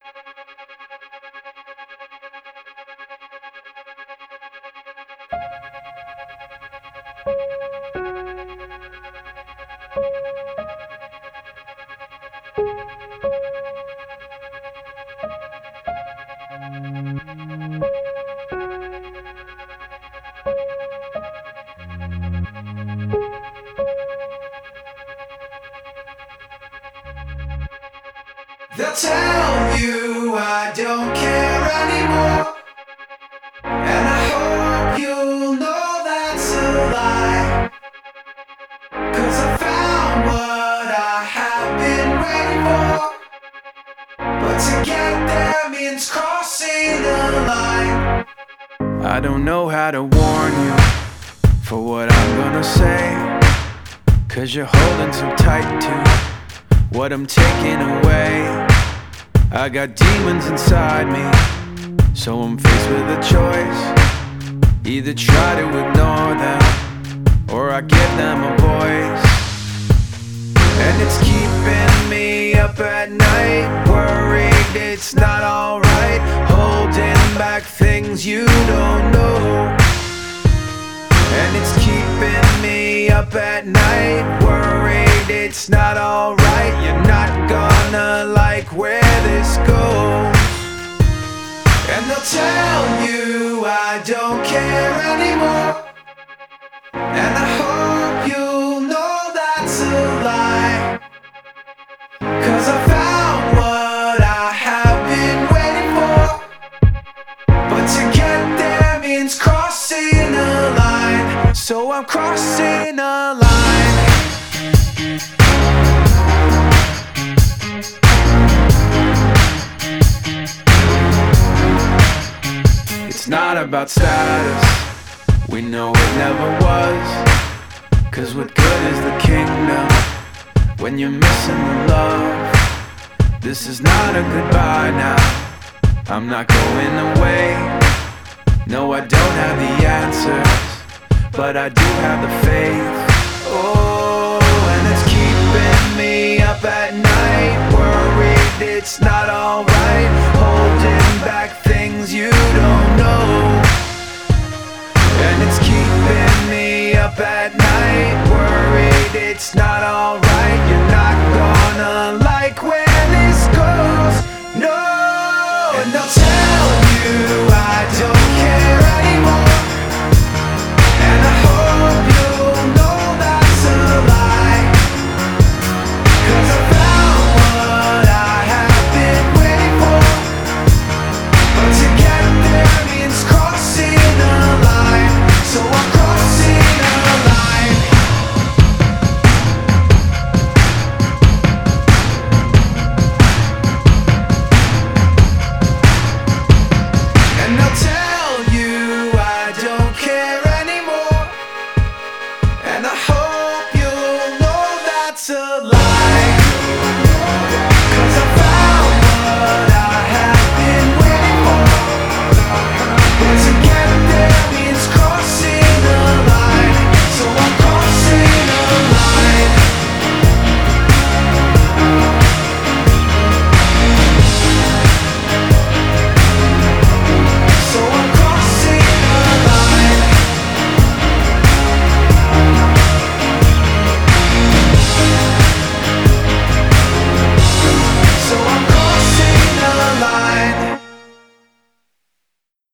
They'll tell you I don't care anymore, and I hope you'll know that's a lie. 'Cause I found what I have been waiting for, but to get there means crossing the line. I don't know how to warn you for what I'm gonna say, 'cause you're holding so tight to what I'm taking away. I got demons inside me, so I'm faced with a choice. Either try to ignore them, or I give them a voice. And it's keeping me up at night, worried it's not alright, holding back things you don't know. And it's keeping me up at night, worried it's not alright. You're not gonna like where this goes. And they'll tell you I don't care anymore, and I hope you'll know that's a lie. 'Cause I found what I have been waiting for, but to get there means crossing a line. So I'm crossing a line. It's not about status, we know it never was. 'Cause what good is the kingdom when you're missing the love? This is not a goodbye now, I'm not going away. No, I don't have the answers, but I do have the faith. Oh, and it's keeping me up at night, worried it's not alright, holding back things you don't know. And it's keeping me up at night, worried it's not alright. You're not gonna like where